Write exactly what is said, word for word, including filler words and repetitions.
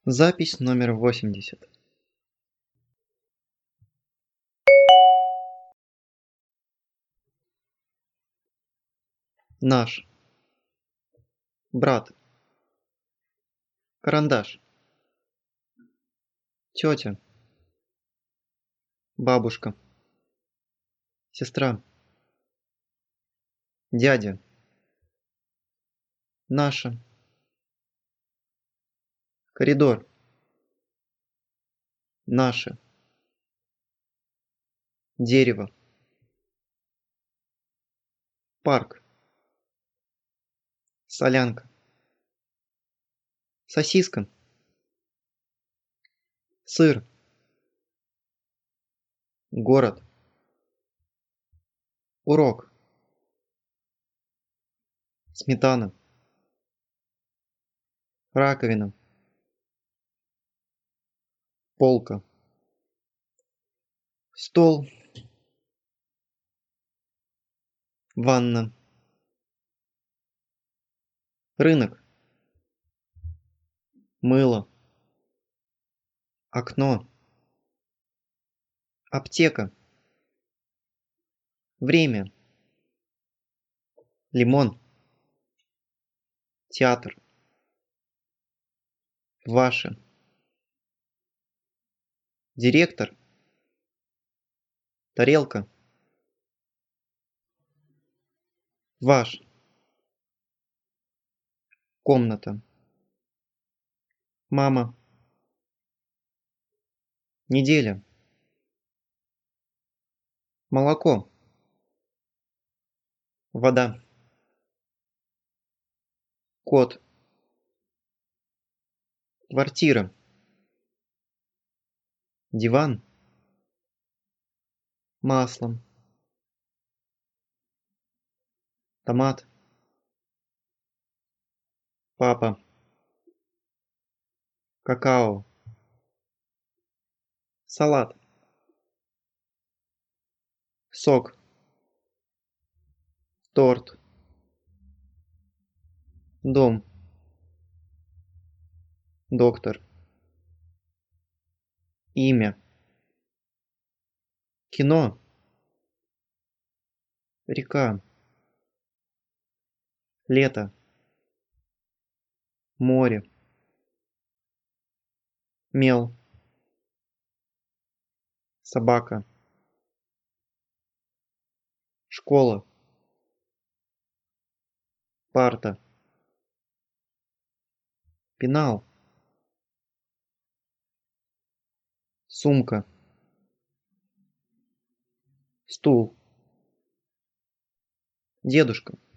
Запись номер восемьдесят. Наш. Брат. Карандаш. Тётя. Бабушка. Сестра. Дядя. Наша. Коридор. Наше. Дерево. Парк. Солянка. Сосиска. Сыр. Город. Урок. Сметана. Раковина. Полка. Стол. Ванна. Рынок. Мыло. Окно. Аптека. Время. Лимон. Театр. Ваше. Директор. Тарелка. Ваш. Комната. Мама. Неделя. Молоко. Вода. Кот. Квартира. Диван. Масло. Томат. Папа. Какао. Салат. Сок. Торт. Дом. Доктор. Имя. Кино. Река. Лето. Море. Мел. Собака. Школа. Парта. Пенал. Сумка. Стул. Дедушка.